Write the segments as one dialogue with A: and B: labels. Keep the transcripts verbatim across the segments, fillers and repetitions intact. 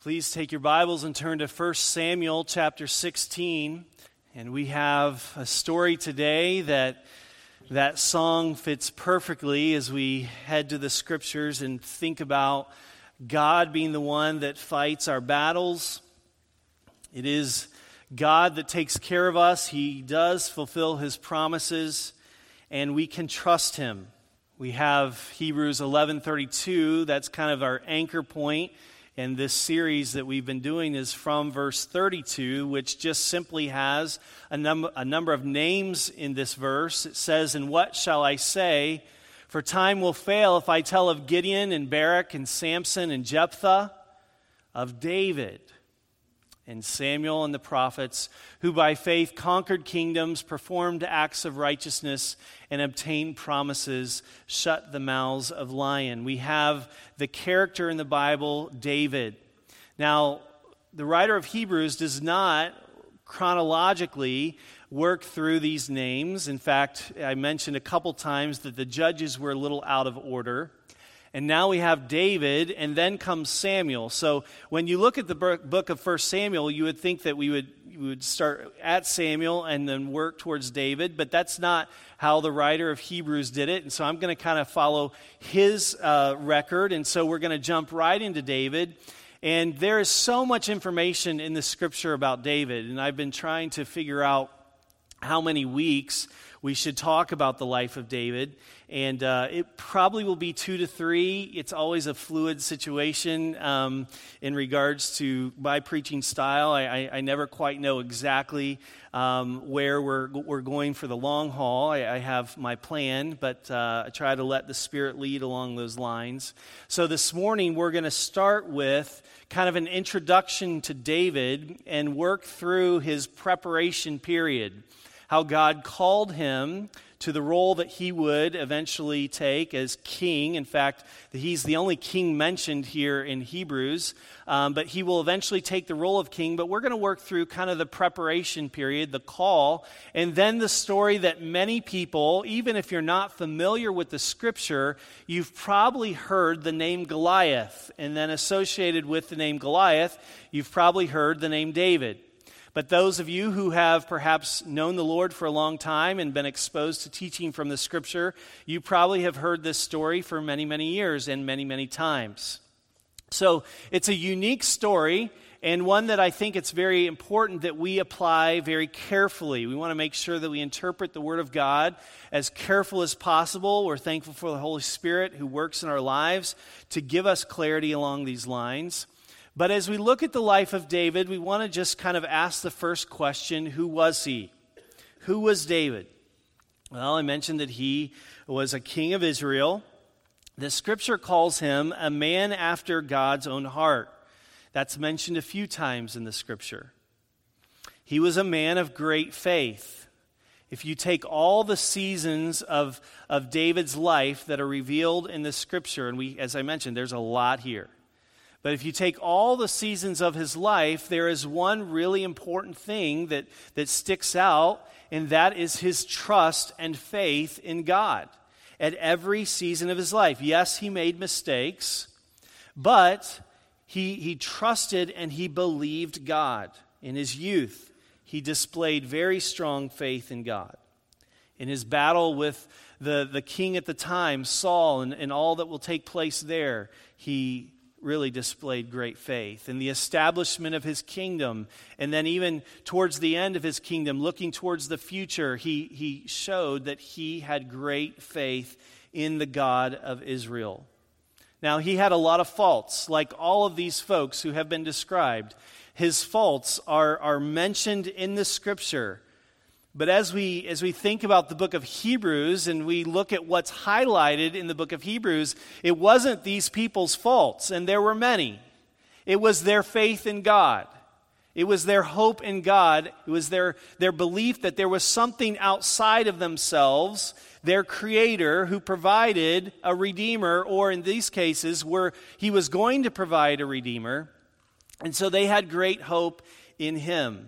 A: Please take your Bibles and turn to First Samuel chapter sixteen. And we have a story today that that song fits perfectly as we head to the scriptures and think about God being the one that fights our battles. It is God that takes care of us. He does fulfill His promises, and we can trust Him. We have Hebrews eleven thirty-two. That's kind of our anchor point. And this series that we've been doing is from verse thirty-two, which just simply has a, num- a number of names in this verse. It says, "And what shall I say? For time will fail if I tell of Gideon and Barak and Samson and Jephthah, of David and Samuel and the prophets, who by faith conquered kingdoms, performed acts of righteousness, and obtained promises, shut the mouths of lions." We have the character in the Bible, David. Now, the writer of Hebrews does not chronologically work through these names. In fact, I mentioned a couple times that the judges were a little out of order. And now we have David, and then comes Samuel. So when you look at the book of First Samuel, you would think that we would, we would start at Samuel and then work towards David, but that's not how the writer of Hebrews did it. And so I'm going to kind of follow his uh, record, and so we're going to jump right into David. And there is so much information in the scripture about David, and I've been trying to figure out how many weeks we should talk about the life of David, and uh, it probably will be two to three. It's always a fluid situation um, in regards to my preaching style. I, I, I never quite know exactly um, where we're we're going for the long haul. I, I have my plan, but uh, I try to let the Spirit lead along those lines. So this morning we're going to start with kind of an introduction to David and work through his preparation period. How God called him to the role that he would eventually take as king. In fact, he's the only king mentioned here in Hebrews, um, but he will eventually take the role of king. But we're going to work through kind of the preparation period, the call, and then the story that many people, even if you're not familiar with the scripture, you've probably heard the name Goliath, and then associated with the name Goliath, you've probably heard the name David. But those of you who have perhaps known the Lord for a long time and been exposed to teaching from the Scripture, you probably have heard this story for many, many years and many, many times. So it's a unique story, and one that I think it's very important that we apply very carefully. We want to make sure that we interpret the Word of God as careful as possible. We're thankful for the Holy Spirit who works in our lives to give us clarity along these lines. But as we look at the life of David, we want to just kind of ask the first question: who was he? Who was David? Well, I mentioned that he was a king of Israel. The scripture calls him a man after God's own heart. That's mentioned a few times in the scripture. He was a man of great faith. If you take all the seasons of, of David's life that are revealed in the scripture, and we, as I mentioned, there's a lot here. But if you take all the seasons of his life, there is one really important thing that, that sticks out, and that is his trust and faith in God at every season of his life. Yes, he made mistakes, but he, he trusted and he believed God. In his youth, he displayed very strong faith in God. In his battle with the, the king at the time, Saul, and, and all that will take place there, he really displayed great faith. In the establishment of his kingdom, and then even towards the end of his kingdom, looking towards the future, he, he showed that he had great faith in the God of Israel. Now, he had a lot of faults, like all of these folks who have been described. His faults are, are mentioned in the scripture. But as we as we think about the book of Hebrews and we look at what's highlighted in the book of Hebrews, it wasn't these people's faults, and there were many. It was their faith in God. It was their hope in God. It was their, their belief that there was something outside of themselves, their Creator, who provided a Redeemer, or in these cases, where He was going to provide a Redeemer. And so they had great hope in Him.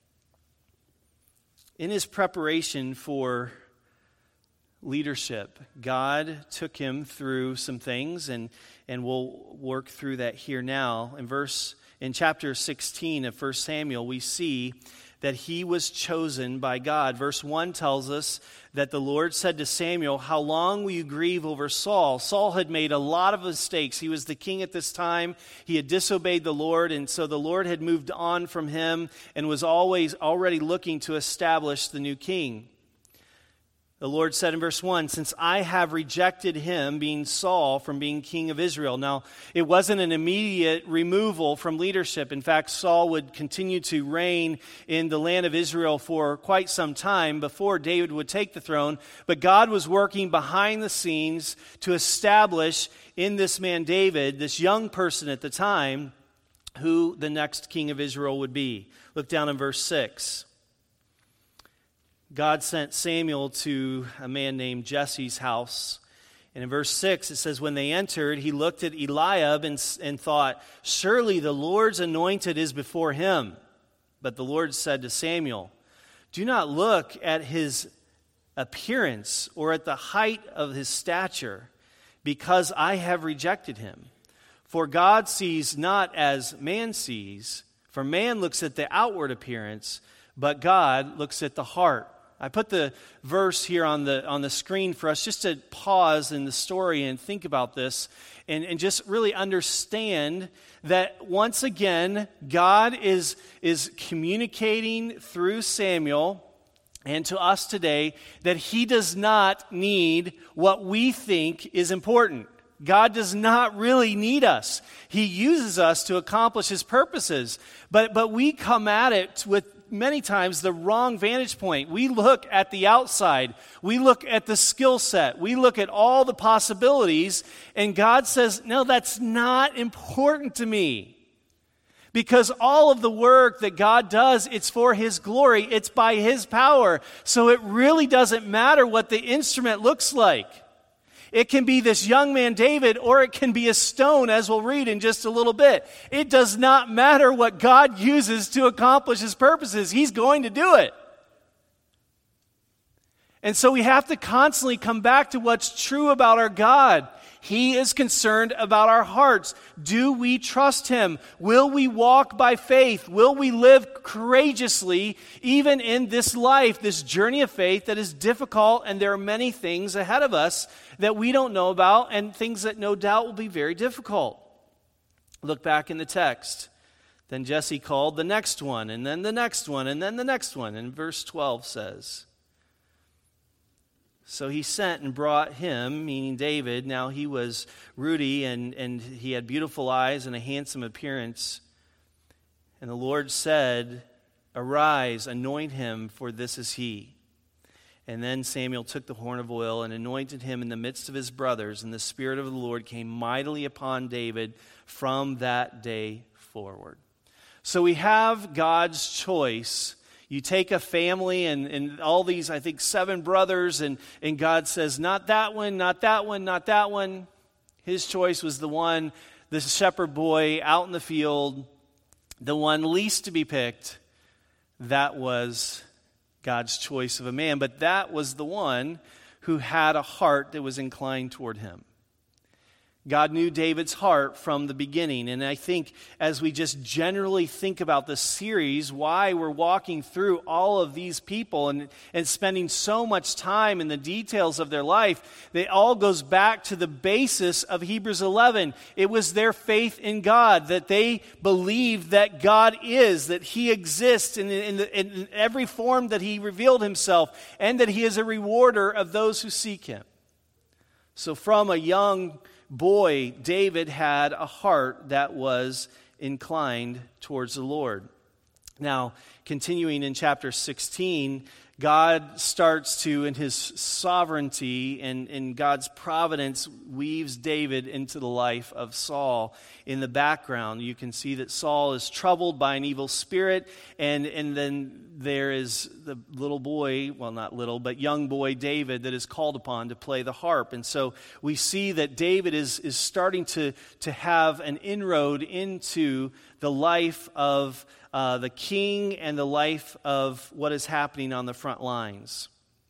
A: In his preparation for leadership, God took him through some things, and, and we'll work through that here now. In verse in chapter sixteen of First Samuel, we see that he was chosen by God. Verse one tells us that the Lord said to Samuel, "How long will you grieve over Saul?" Saul had made a lot of mistakes. He was the king at this time. He had disobeyed the Lord, and so the Lord had moved on from him and was always already looking to establish the new king. The Lord said in verse one, "Since I have rejected him," being Saul, "from being king of Israel." Now, it wasn't an immediate removal from leadership. In fact, Saul would continue to reign in the land of Israel for quite some time before David would take the throne. But God was working behind the scenes to establish in this man David, this young person at the time, who the next king of Israel would be. Look down in verse six. God sent Samuel to a man named Jesse's house. And in verse six, it says, when they entered, he looked at Eliab and, and thought, "Surely the Lord's anointed is before him." But the Lord said to Samuel, "Do not look at his appearance or at the height of his stature, because I have rejected him. For God sees not as man sees, for man looks at the outward appearance, but God looks at the heart." I put the verse here on the on the screen for us just to pause in the story and think about this and, and just really understand that once again, God is, is communicating through Samuel and to us today that he does not need what we think is important. God does not really need us. He uses us to accomplish his purposes, but but we come at it with many times the wrong vantage point. We look at the outside. We look at the skill set. We look at all the possibilities, and God says, "No, that's not important to me." Because all of the work that God does, it's for his glory. It's by his power. So it really doesn't matter what the instrument looks like. It can be this young man David, or it can be a stone, as we'll read in just a little bit. It does not matter what God uses to accomplish his purposes. He's going to do it. And so we have to constantly come back to what's true about our God. He is concerned about our hearts. Do we trust him? Will we walk by faith? Will we live courageously even in this life, this journey of faith that is difficult, and there are many things ahead of us that we don't know about and things that no doubt will be very difficult. Look back in the text. Then Jesse called the next one, and then the next one, and then the next one. And verse twelve says, "So he sent and brought him," meaning David. Now he was ruddy, and, and he had beautiful eyes and a handsome appearance. And the Lord said, "Arise, anoint him, for this is he." And then Samuel took the horn of oil and anointed him in the midst of his brothers, and the Spirit of the Lord came mightily upon David from that day forward. So we have God's choice. You take a family and, and all these, I think, seven brothers, and, and God says, not that one, not that one, not that one. His choice was the one, the shepherd boy out in the field, the one least to be picked. That was God's choice of a man, but that was the one who had a heart that was inclined toward him. God knew David's heart from the beginning, and I think as we just generally think about this series, why we're walking through all of these people and, and spending so much time in the details of their life, it all goes back to the basis of Hebrews eleven. It was their faith in God, that they believed that God is, that he exists in, in, the, in every form that he revealed himself, and that he is a rewarder of those who seek him. So from a young boy, David had a heart that was inclined towards the Lord. Now, continuing in chapter sixteen, God starts to, in his sovereignty and in God's providence, weaves David into the life of Saul. In the background, you can see that Saul is troubled by an evil spirit, and, and then there is the little boy, well, not little, but young boy David that is called upon to play the harp. And so we see that David is, is starting to, to have an inroad into the life of Uh, the king and the life of what is happening on the front lines.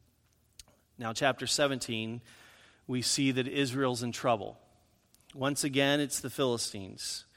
A: Now, chapter seventeen, we see that Israel's in trouble. Once again, it's the Philistines.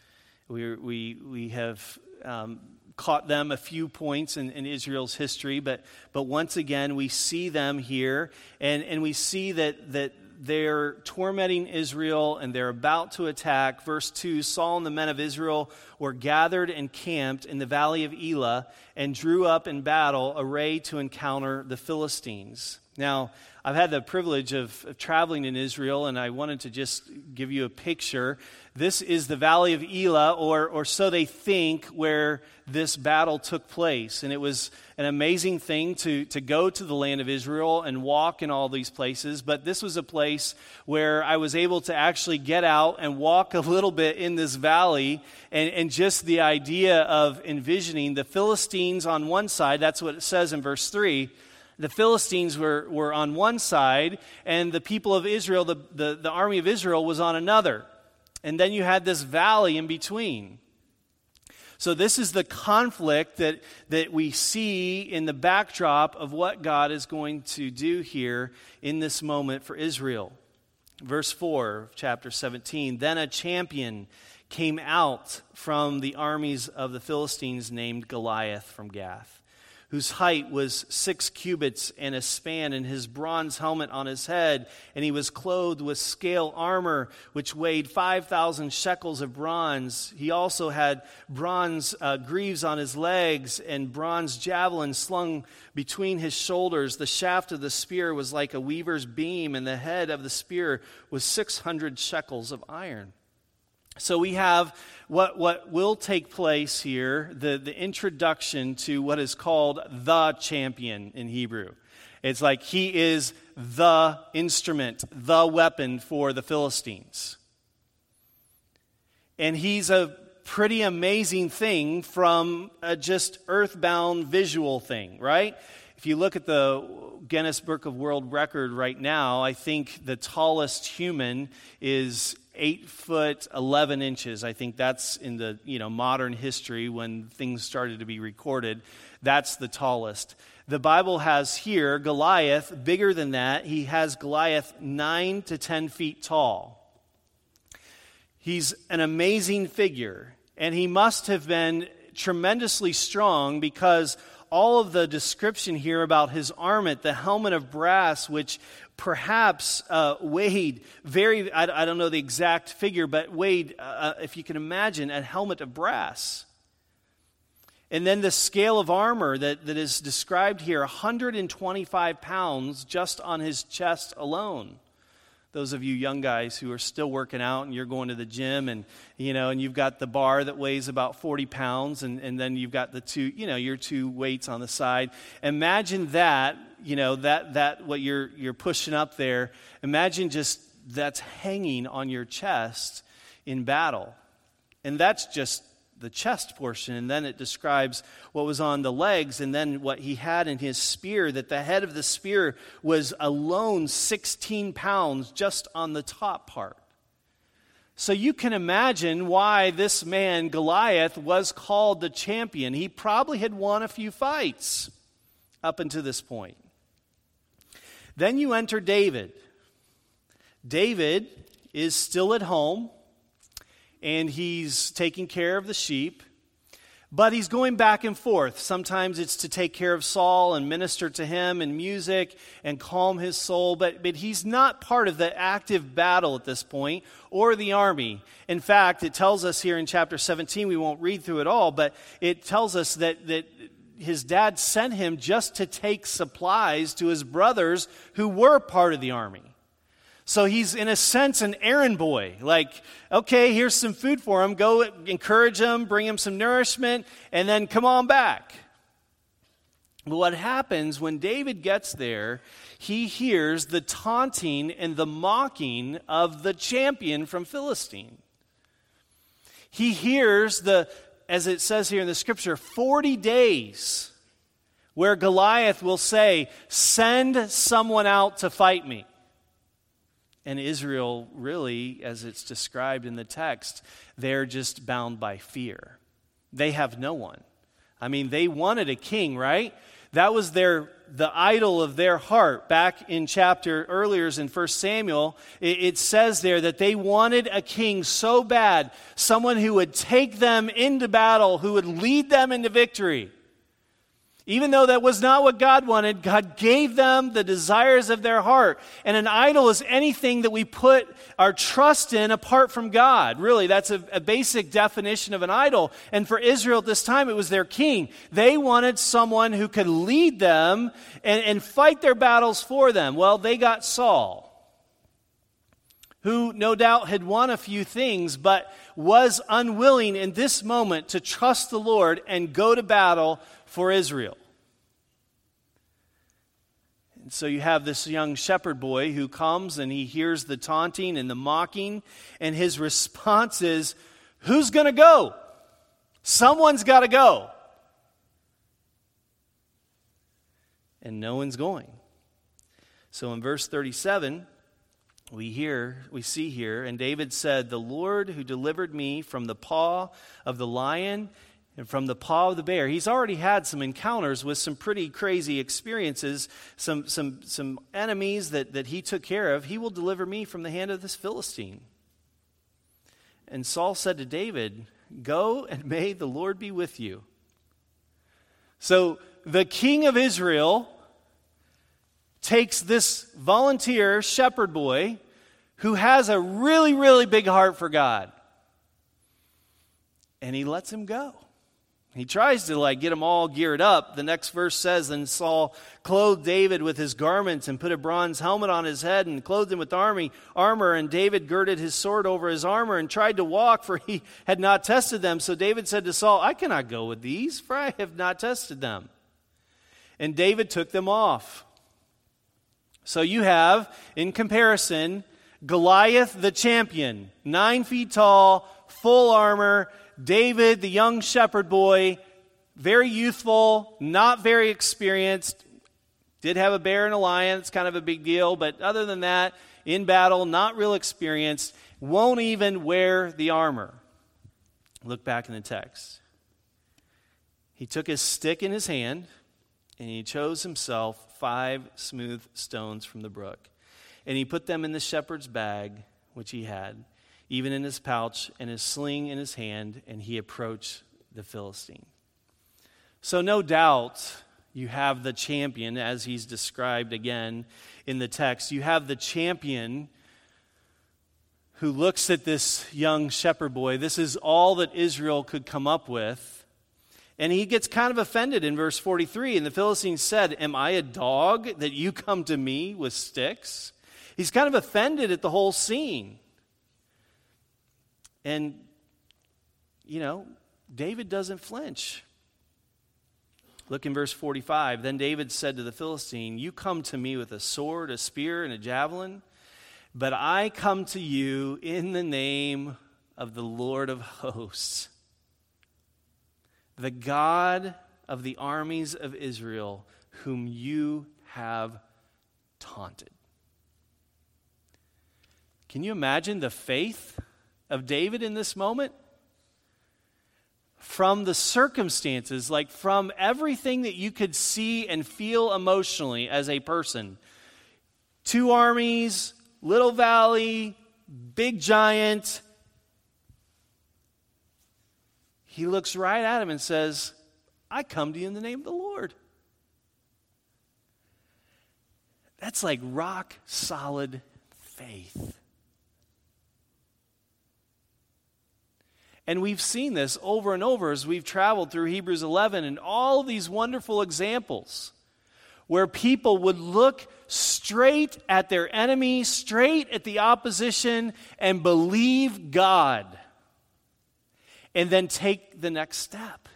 A: We we we have um, caught them a few points in, in Israel's history, but but once again we see them here, and, and we see that that they're tormenting Israel and they're about to attack. Verse two, Saul and the men of Israel were gathered and camped in the valley of Elah and drew up in battle, arrayed to encounter the Philistines. Now, I've had the privilege of, of traveling in Israel, and I wanted to just give you a picture. This is the Valley of Elah, or or so they think, where this battle took place. And it was an amazing thing to, to go to the land of Israel and walk in all these places. But this was a place where I was able to actually get out and walk a little bit in this valley. And, and just the idea of envisioning the Philistines on one side, that's what it says in verse three. The Philistines were, were on one side, and the people of Israel, the, the, the army of Israel, was on another. And then you had this valley in between. So this is the conflict that, that we see in the backdrop of what God is going to do here in this moment for Israel. Verse four of chapter seventeen, then a champion came out from the armies of the Philistines named Goliath from Gath, whose height was six cubits and a span, and his bronze helmet on his head, and he was clothed with scale armor, which weighed five thousand shekels of bronze. He also had bronze uh, greaves on his legs, and bronze javelins slung between his shoulders. The shaft of the spear was like a weaver's beam, and the head of the spear was six hundred shekels of iron. So we have what, what will take place here, the, the introduction to what is called the champion in Hebrew. It's like he is the instrument, the weapon for the Philistines. And he's a pretty amazing thing from a just earthbound visual thing, right? If you look at the Guinness Book of World Record right now, I think the tallest human is eight foot eleven inches. I think that's in the you know modern history when things started to be recorded. That's the tallest. The Bible has here Goliath bigger than that. He has Goliath nine to ten feet tall. He's an amazing figure, and he must have been tremendously strong, because all of the description here about his armament, the helmet of brass, which perhaps uh, weighed very, I, I don't know the exact figure, but weighed, uh, if you can imagine, a helmet of brass. And then the scale of armor that, that is described here, one hundred twenty-five pounds just on his chest alone. Those of you young guys who are still working out and you're going to the gym, and you know, and you've got the bar that weighs about forty pounds, and, and then you've got the two, you know, your two weights on the side. Imagine that, you know, that that what you're you're pushing up there. Imagine just that's hanging on your chest in battle. And that's just the chest portion, and then it describes what was on the legs, and then what he had in his spear, that the head of the spear was alone sixteen pounds just on the top part. So you can imagine why this man, Goliath, was called the champion. He probably had won a few fights up until this point. Then you enter David. David is still at home, and he's taking care of the sheep, but he's going back and forth. Sometimes it's to take care of Saul and minister to him in music and calm his soul, but, but he's not part of the active battle at this point, or the army. In fact, it tells us here in chapter seventeen, we won't read through it all, but it tells us that, that his dad sent him just to take supplies to his brothers who were part of the army. So he's, in a sense, an errand boy. Like, okay, here's some food for him. Go encourage him, bring him some nourishment, and then come on back. But what happens when David gets there, he hears the taunting and the mocking of the champion from Philistine. He hears the, as it says here in the scripture, forty days where Goliath will say, "Send someone out to fight me." And Israel, really, as it's described in the text, they're just bound by fear. They have no one. I mean, they wanted a king, right? That was their the idol of their heart. Back in chapter earlier in First Samuel, it, it says there that they wanted a king so bad, someone who would take them into battle, who would lead them into victory. Even though that was not what God wanted, God gave them the desires of their heart. And an idol is anything that we put our trust in apart from God. Really, that's a, a basic definition of an idol. And for Israel at this time, it was their king. They wanted someone who could lead them and, and fight their battles for them. Well, they got Saul, who no doubt had won a few things, but was unwilling in this moment to trust the Lord and go to battle for Israel. And so you have this young shepherd boy who comes and he hears the taunting and the mocking, and his response is, who's going to go? Someone's got to go. And no one's going. So in verse thirty-seven, we hear, we see here, and David said, the Lord who delivered me from the paw of the lion and from the paw of the bear. He's already had some encounters with some pretty crazy experiences, some some some enemies that, that he took care of. He will deliver me from the hand of this Philistine. And Saul said to David, go and may the Lord be with you. So the king of Israel takes this volunteer shepherd boy who has a really, really big heart for God, and he lets him go. He tries to like get them all geared up. The next verse says, then Saul clothed David with his garments and put a bronze helmet on his head and clothed him with army, armor. And David girded his sword over his armor and tried to walk, for he had not tested them. So David said to Saul, I cannot go with these, for I have not tested them. And David took them off. So you have, in comparison, Goliath the champion, nine feet tall, full armor. David, the young shepherd boy, very youthful, not very experienced, did have a bear and a lion. It's kind of a big deal, but other than that, in battle, not real experienced, won't even wear the armor. Look back in the text. He took his stick in his hand, and he chose himself five smooth stones from the brook. And he put them in the shepherd's bag, which he had, even in his pouch, and his sling in his hand, and he approached the Philistine. So no doubt you have the champion, as he's described again in the text. You have the champion who looks at this young shepherd boy. This is all that Israel could come up with. And he gets kind of offended in verse forty-three. And the Philistine said, am I a dog that you come to me with sticks? He's kind of offended at the whole scene. And, you know, David doesn't flinch. Look in verse forty-five. Then David said to the Philistine, you come to me with a sword, a spear, and a javelin, but I come to you in the name of the Lord of hosts, the God of the armies of Israel, whom you have taunted. Can you imagine the faith of David in this moment? From the circumstances, like from everything that you could see and feel emotionally as a person. Two armies, little valley, big giant. He looks right at him and says, I come to you in the name of the Lord. That's like rock solid faith. And we've seen this over and over as we've traveled through Hebrews eleven and all of these wonderful examples where people would look straight at their enemy, straight at the opposition, and believe God, and then take the next step.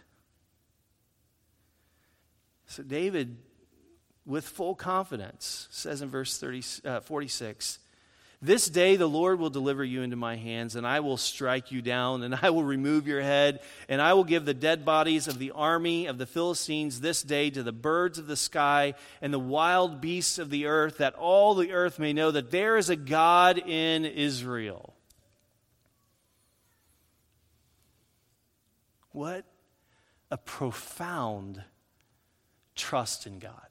A: So David, with full confidence, says in verse thirty, uh, forty-six, this day the Lord will deliver you into my hands, and I will strike you down, and I will remove your head, and I will give the dead bodies of the army of the Philistines this day to the birds of the sky and the wild beasts of the earth, that all the earth may know that there is a God in Israel. What a profound trust in God.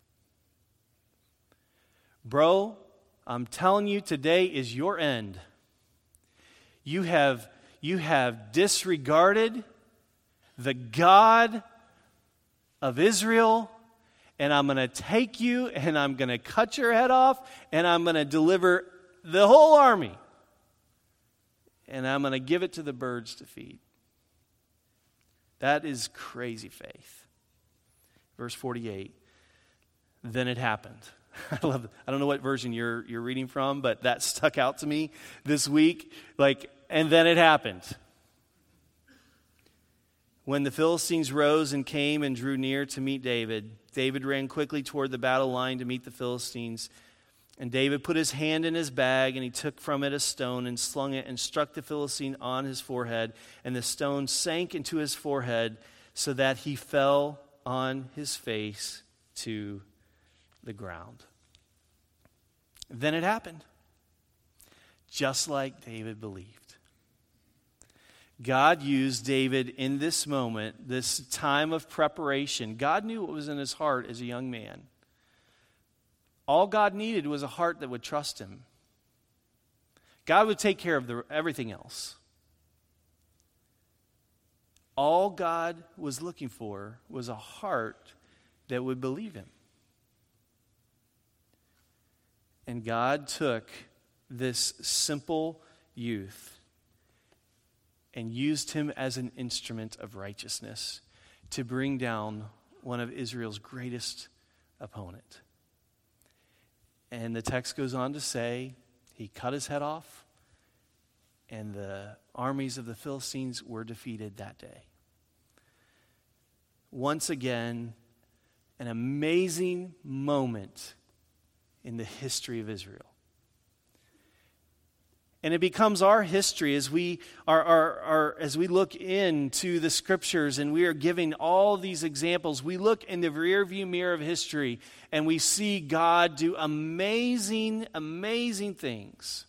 A: Bro, I'm telling you, today is your end. You have, you have disregarded the God of Israel, and I'm going to take you, and I'm going to cut your head off, and I'm going to deliver the whole army, and I'm going to give it to the birds to feed. That is crazy faith. Verse forty-eight, then it happened. I love it. I don't know what version you're you're reading from, but that stuck out to me this week. Like, and then it happened. When the Philistines rose and came and drew near to meet David, David ran quickly toward the battle line to meet the Philistines. And David put his hand in his bag, and he took from it a stone and slung it and struck the Philistine on his forehead. And the stone sank into his forehead so that he fell on his face to the ground. Then it happened, just like David believed. God used David in this moment, this time of preparation. God knew what was in his heart as a young man. All God needed was a heart that would trust him. God would take care of the, everything else. All God was looking for was a heart that would believe him. And God took this simple youth and used him as an instrument of righteousness to bring down one of Israel's greatest opponent. And the text goes on to say he cut his head off, and the armies of the Philistines were defeated that day. Once again, an amazing moment in the history of Israel. And it becomes our history as we are, are, are as we look into the scriptures and we are giving all these examples. We look in the rearview mirror of history and we see God do amazing, amazing things.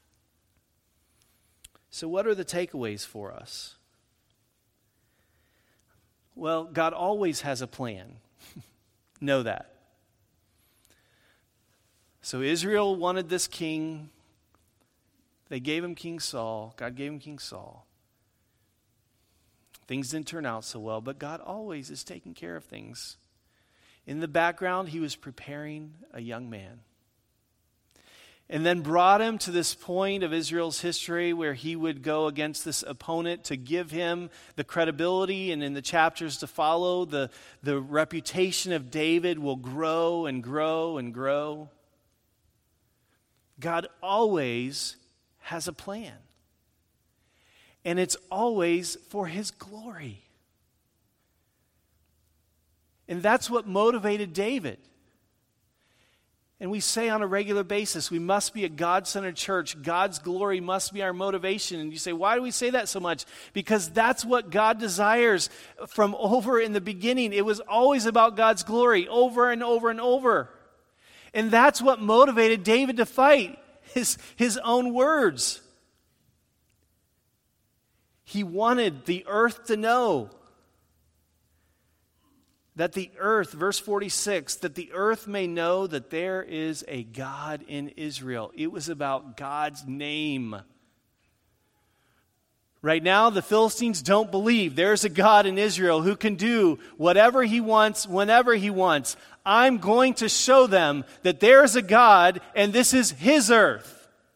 A: So what are the takeaways for us? Well, God always has a plan. Know that. So Israel wanted this king. They gave him King Saul. God gave him King Saul. Things didn't turn out so well, but God always is taking care of things. In the background, he was preparing a young man. And then brought him to this point of Israel's history where he would go against this opponent to give him the credibility, and in the chapters to follow, the, the reputation of David will grow and grow and grow. God always has a plan. And it's always for his glory. And that's what motivated David. And we say on a regular basis, we must be a God-centered church. God's glory must be our motivation. And you say, why do we say that so much? Because that's what God desires from over in the beginning. It was always about God's glory, over and over and over. And that's what motivated David to fight. His, his own words. He wanted the earth to know that the earth, verse forty-six, that the earth may know that there is a God in Israel. It was about God's name. Right now, the Philistines don't believe there's a God in Israel who can do whatever he wants, whenever he wants. I'm going to show them that there is a God, and this is his earth.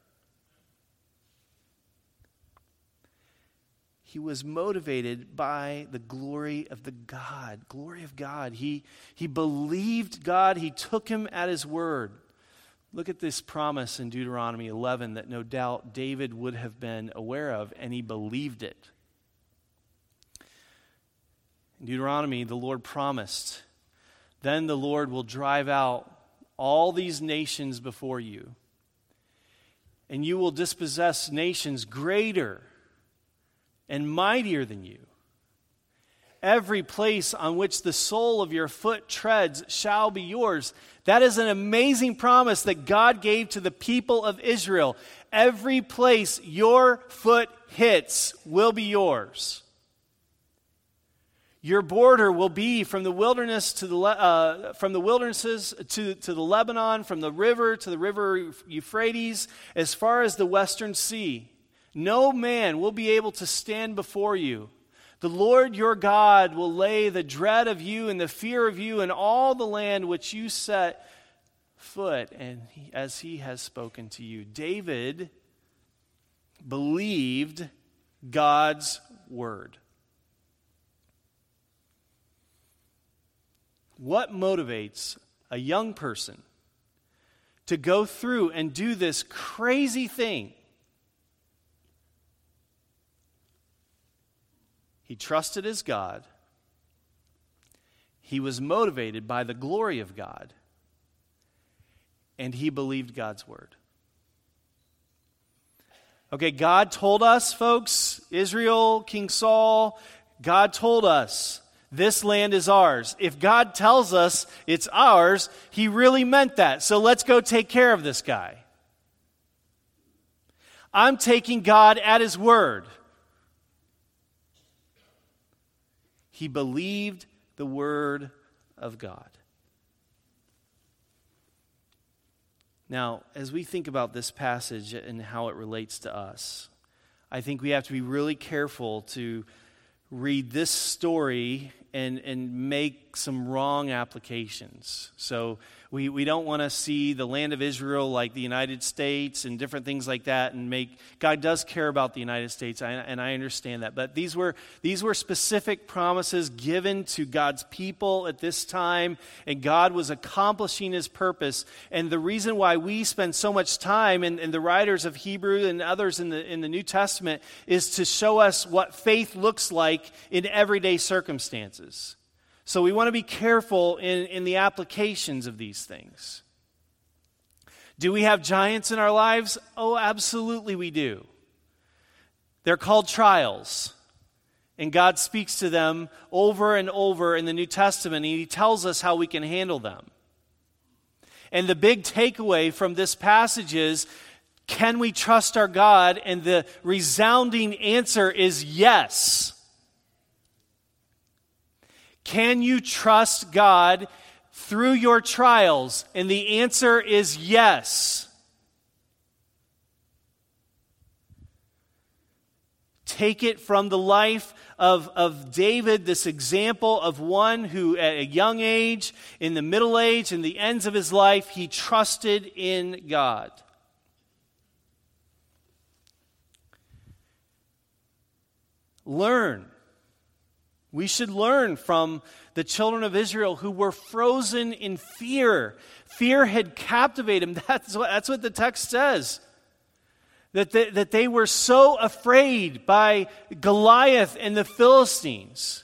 A: He was motivated by the glory of the God, glory of God. He, he believed God. He took him at his word. Look at this promise in Deuteronomy eleven that no doubt David would have been aware of, and he believed it. In Deuteronomy, the Lord promised, then the Lord will drive out all these nations before you, and you will dispossess nations greater and mightier than you. Every place on which the sole of your foot treads shall be yours. That is an amazing promise that God gave to the people of Israel. Every place your foot hits will be yours. Your border will be from the wilderness to the uh, from the wildernesses to, to the Lebanon, from the river to the river Euphrates, as far as the western sea. No man will be able to stand before you. The Lord your God will lay the dread of you and the fear of you in all the land which you set foot, and he, as he has spoken to you. David believed God's word. What motivates a young person to go through and do this crazy thing? He trusted his God. He was motivated by the glory of God. And he believed God's word. Okay, God told us, folks, Israel, King Saul, God told us, this land is ours. If God tells us it's ours, he really meant that. So let's go take care of this guy. I'm taking God at his word. He believed the word of God. Now, as we think about this passage and how it relates to us, I think we have to be really careful to read this story and, and make some wrong applications. So we, we don't want to see the land of Israel like the United States and different things like that and make, God does care about the United States, I, and I understand that. But these were, these were specific promises given to God's people at this time, and God was accomplishing his purpose. And the reason why we spend so much time, and, and the writers of Hebrew and others in the, in the New Testament, is to show us what faith looks like in everyday circumstances. So we want to be careful in, in the applications of these things. Do we have giants in our lives? Oh, absolutely we do. They're called trials. And God speaks to them over and over in the New Testament, and he tells us how we can handle them. And the big takeaway from this passage is, can we trust our God? And the resounding answer is yes. Can you trust God through your trials? And the answer is yes. Take it from the life of, of David, this example of one who at a young age, in the middle age, in the ends of his life, he trusted in God. Learn. We should learn from the children of Israel who were frozen in fear. Fear had captivated them. That's what, that's what the text says. That they, that they were so afraid by Goliath and the Philistines.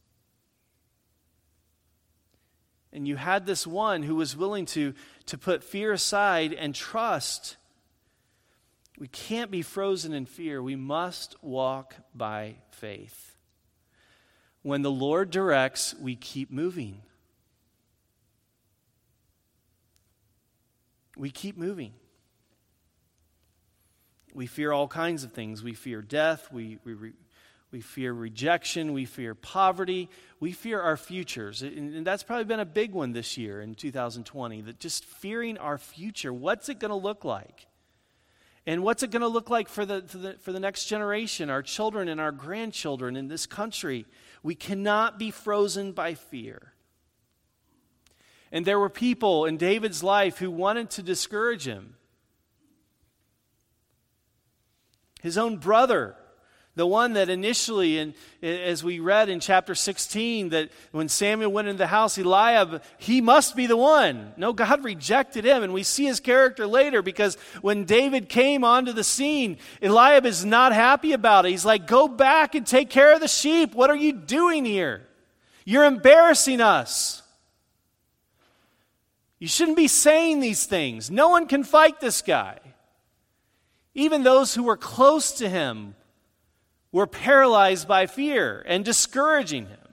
A: And you had this one who was willing to, to put fear aside and trust. We can't be frozen in fear. We must walk by faith. When the Lord directs, we keep moving. We keep moving. We fear all kinds of things. We fear death. We, we, we fear rejection. We fear poverty. We fear our futures. And, and that's probably been a big one this year in two thousand twenty, that just fearing our future. What's it going to look like? And what's it going to look like for the, for the for the next generation, our children and our grandchildren in this country? We cannot be frozen by fear. And there were people in David's life who wanted to discourage him. His own brother, the one that initially, in, as we read in chapter sixteen, that when Samuel went into the house, Eliab, he must be the one. No, God rejected him, and we see his character later, because when David came onto the scene, Eliab is not happy about it. He's like, go back and take care of the sheep. What are you doing here? You're embarrassing us. You shouldn't be saying these things. No one can fight this guy. Even those who were close to him were paralyzed by fear and discouraging him.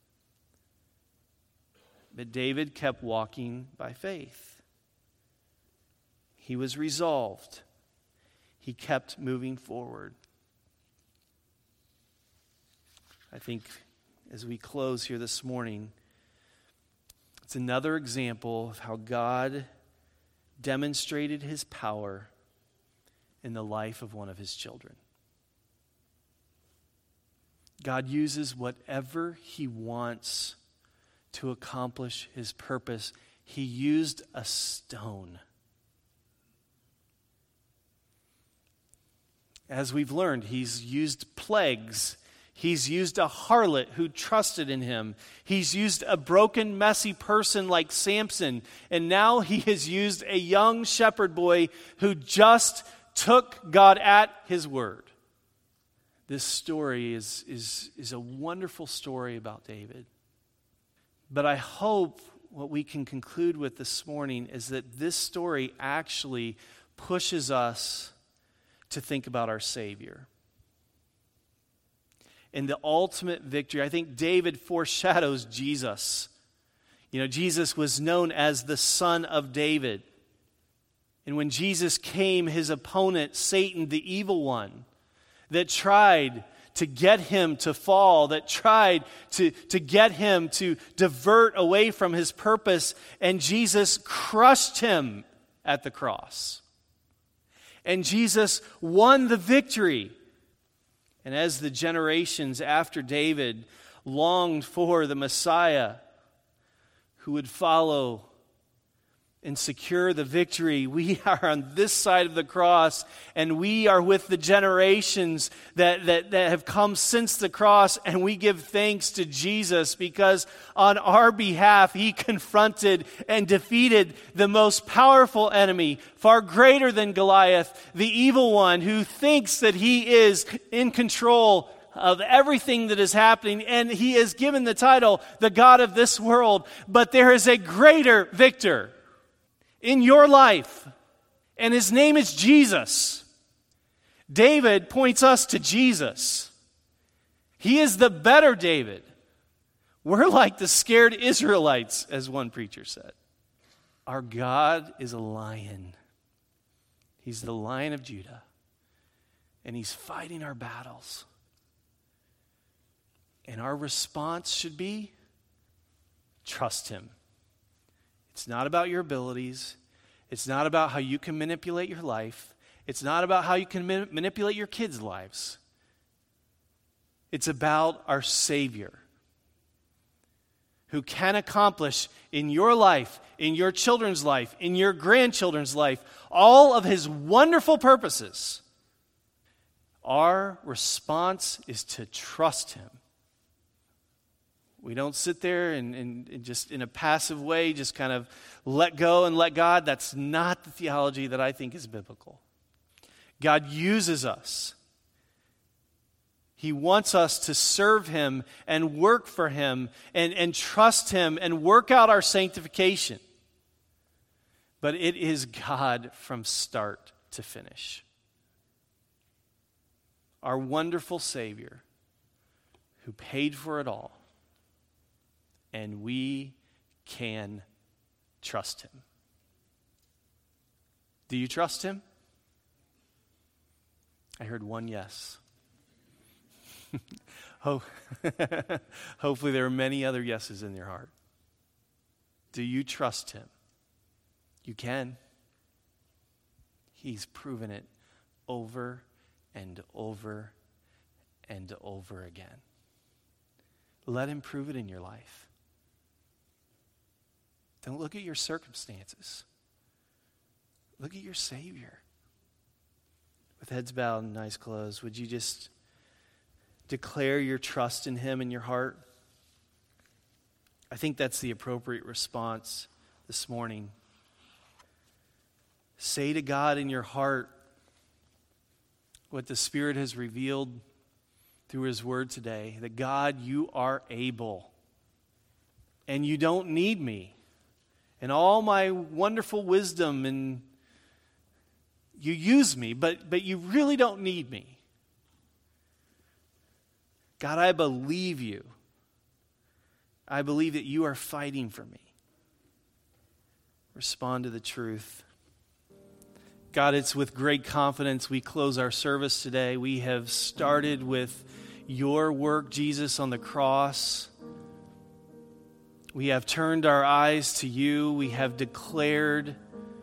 A: But David kept walking by faith. He was resolved. He kept moving forward. I think as we close here this morning, it's another example of how God demonstrated his power in the life of one of his children. God uses whatever he wants to accomplish his purpose. He used a stone. As we've learned, he's used plagues. He's used a harlot who trusted in him. He's used a broken, messy person like Samson. And now he has used a young shepherd boy who just took God at his word. This story is, is, is a wonderful story about David. But I hope what we can conclude with this morning is that this story actually pushes us to think about our Savior. And the ultimate victory, I think David foreshadows Jesus. You know, Jesus was known as the Son of David. And when Jesus came, his opponent, Satan, the evil one, that tried to get him to fall, that tried to, to get him to divert away from his purpose, and Jesus crushed him at the cross. And Jesus won the victory. And as the generations after David longed for the Messiah who would follow and secure the victory, we are on this side of the cross, and we are with the generations that, that, that have come since the cross, and we give thanks to Jesus because on our behalf, he confronted and defeated the most powerful enemy, far greater than Goliath, the evil one who thinks that he is in control of everything that is happening, and he is given the title, the God of this world. But there is a greater victor in your life, and his name is Jesus. David points us to Jesus. He is the better David. We're like the scared Israelites, as one preacher said. Our God is a lion. He's the Lion of Judah, and he's fighting our battles. And our response should be, trust him. It's not about your abilities. It's not about how you can manipulate your life. It's not about how you can man- manipulate your kids' lives. It's about our Savior, who can accomplish in your life, in your children's life, in your grandchildren's life, all of his wonderful purposes. Our response is to trust him. We don't sit there and, and, and just in a passive way just kind of let go and let God. That's not the theology that I think is biblical. God uses us. He wants us to serve him and work for him and, and trust him and work out our sanctification. But it is God from start to finish. Our wonderful Savior who paid for it all. And we can trust him. Do you trust him? I heard one yes. oh, hopefully there are many other yeses in your heart. Do you trust him? You can. He's proven it over and over and over again. Let him prove it in your life. Don't look at your circumstances. Look at your Savior. With heads bowed and eyes closed, would you just declare your trust in him in your heart? I think that's the appropriate response this morning. Say to God in your heart what the Spirit has revealed through his word today, that God, you are able, and you don't need me. And all my wonderful wisdom, and you use me, but, but you really don't need me. God, I believe you. I believe that you are fighting for me. Respond to the truth. God, it's with great confidence we close our service today. We have started with your work, Jesus, on the cross. We have turned our eyes to you. We have declared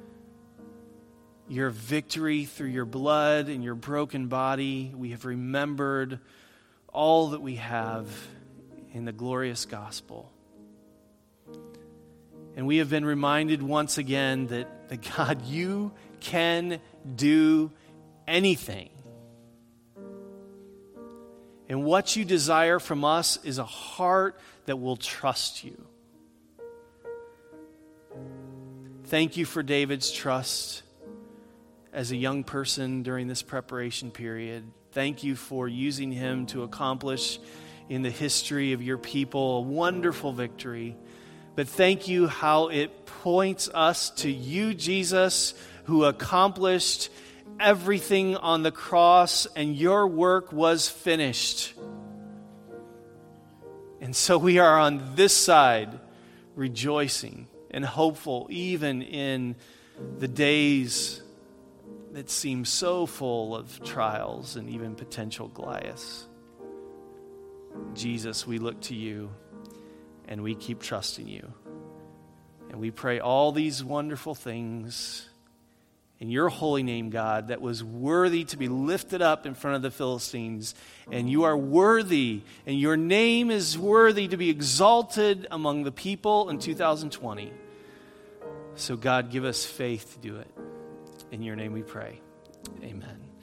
A: your victory through your blood and your broken body. We have remembered all that we have in the glorious gospel. And we have been reminded once again that, that God, you can do anything. And what you desire from us is a heart that will trust you. Thank you for David's trust as a young person during this preparation period. Thank you for using him to accomplish in the history of your people a wonderful victory. But thank you how it points us to you, Jesus, who accomplished everything on the cross, and your work was finished. And so we are on this side rejoicing and hopeful, even in the days that seem so full of trials and even potential Goliaths. Jesus, we look to you and we keep trusting you. And we pray all these wonderful things in your holy name, God, that was worthy to be lifted up in front of the Philistines. And you are worthy, and your name is worthy to be exalted among the people in two thousand twenty. So God, give us faith to do it. In your name we pray. Amen.